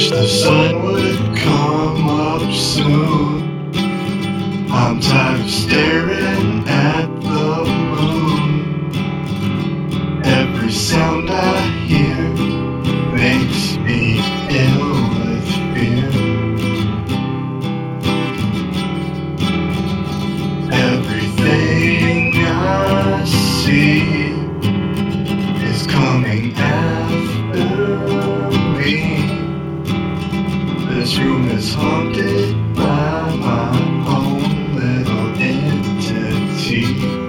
the sun would come up soon. I'm tired of staring at the moon. Every sound I hear makes me ill with fear. Everything I see is coming after me. This room is haunted by my own little entity.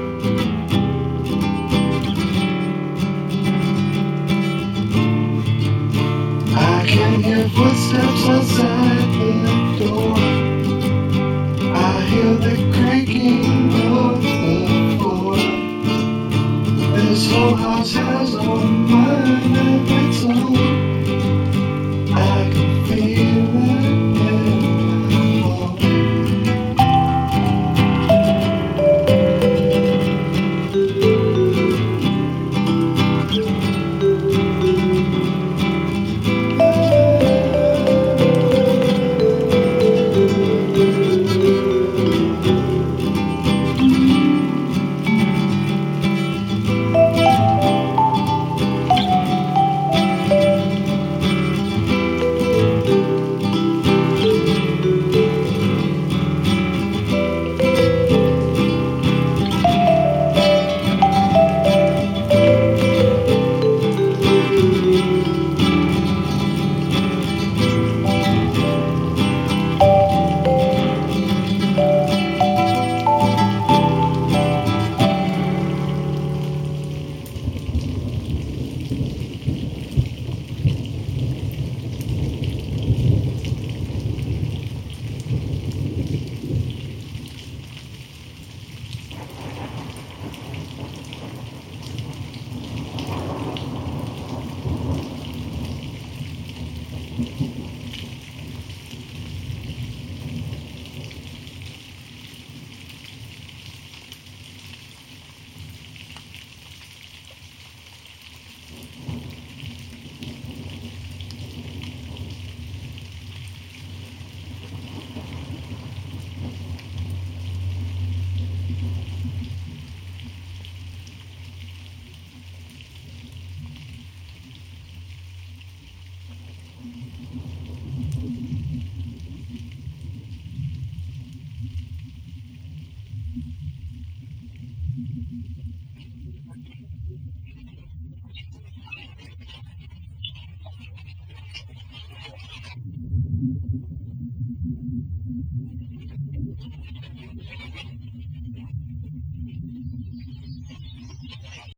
I can hear footsteps outside the door. I hear the creaking of the floor. This whole house has a mind of its own. I can feel it in my bones.